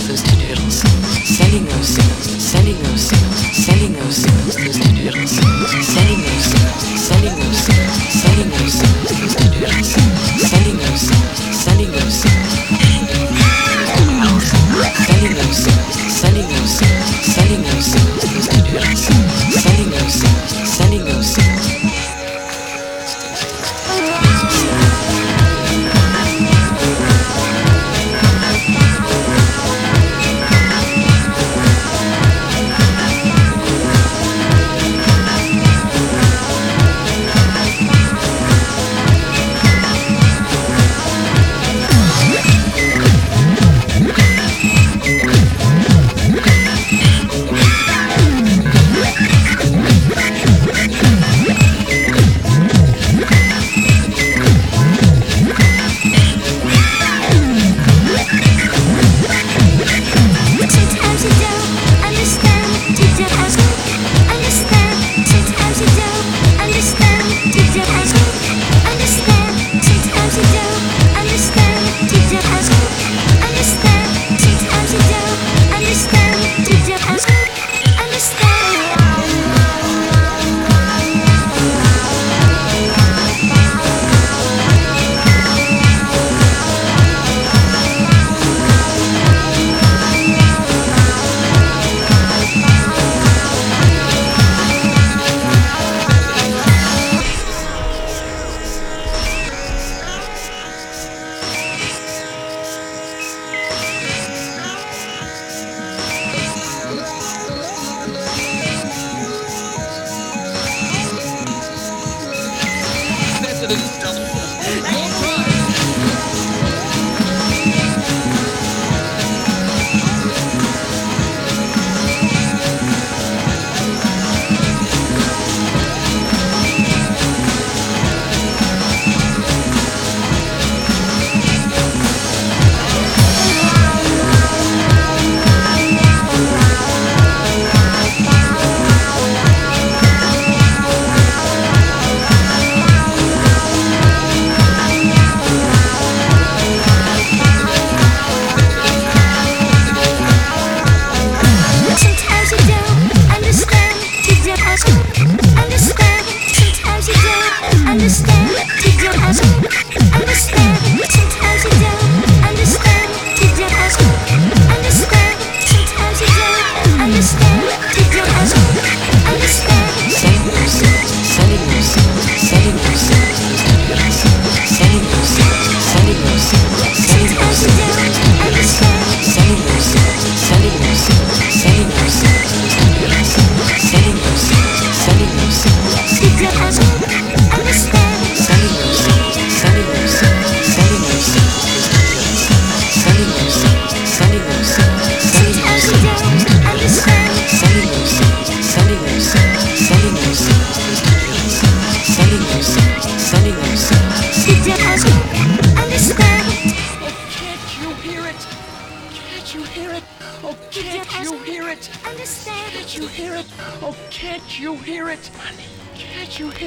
those doodles, sending those signals, sending those signals, sending those signals, those doodles, sending those signals, sending those signals, sending those signals, those doodles, sending those signals, sending those signals, sending those signals, sending those signals, sending those signals, those doodles, sending those signals, sending those signals. Can't you hear it? Oh, can't you hear it? Honey, can't you hear it?